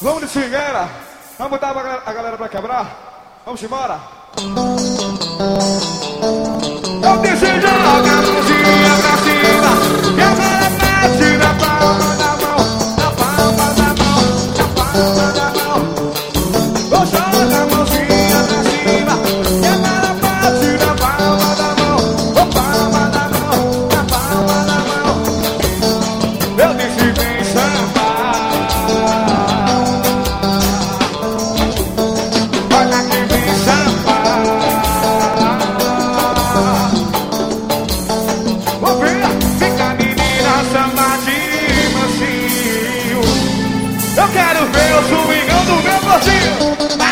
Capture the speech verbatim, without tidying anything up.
Vamos de swingueira. Vamos botar a galera, a galera pra quebrar. Vamos embora. Eu desejo jogar a mãozinha pra cima. E agora mete na palma da mão. Na palma da mão. Na palma da mão. Vou jogar a mãozinha pra cima. E agora mete na palma da mão. Na palma da mão. Na palma da mão. Eu disse vem sambar. Eu quero ver o swingão do meu gordinho.